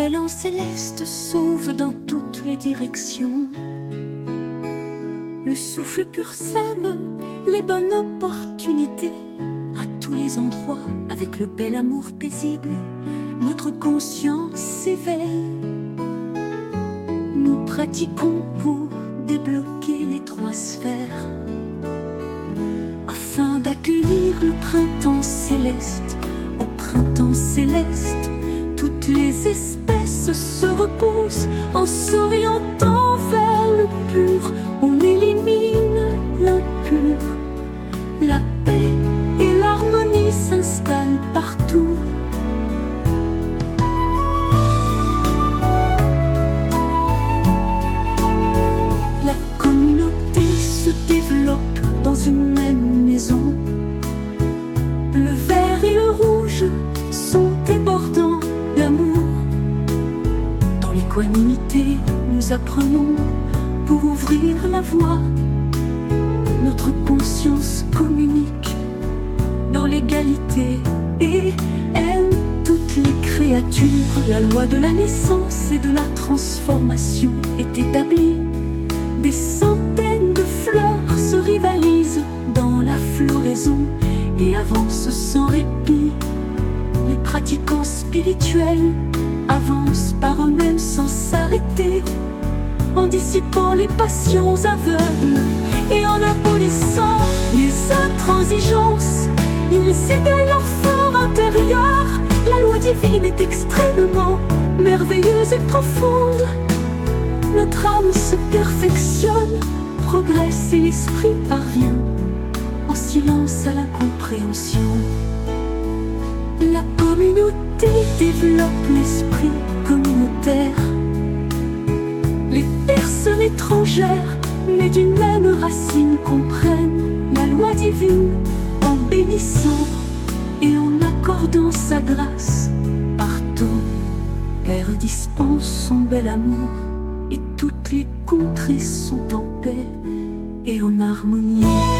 talent céleste s'ouvre dans toutes les directions. Le souffle pur sème les bonnes opportunités. À tous les endroits, avec le bel amour paisible, notre conscience s'éveille. Nous pratiquons pour débloquer les trois sphères, afin d'accueillir le printemps céleste. Au printemps céleste, toutes les espèces se reposent en s'orientant vers le pur. On élimine l'impur. La paix et l'harmonie s'installent partout. La communauté se développe dans une même maison. Le vert et le rouge sont débordants d'amour. Dans l'équanimité, nous apprenons pour ouvrir la voie. Notre conscience communique dans l'égalité et aime toutes les créatures. La loi de la naissance et de la transformation est établie. Des centaines de fleurs se rivalisent dans la floraison et avancent sans répit. Les pratiquants spirituels avancent par eux-mêmes sans s'arrêter, en dissipant les passions aveugles et en abolissant les intransigeances. Ils éveillent leur fort intérieur. La loi divine est extrêmement merveilleuse et profonde. Notre âme se perfectionne, progresse et l'esprit parvient en silence à la compréhension. La communauté développe l'esprit communautaire. Les personnes étrangères, nées d'une même racine, comprennent la loi divine en bénissant et en accordant sa grâce partout. Père dispense son bel amour et toutes les contrées sont en paix et en harmonie.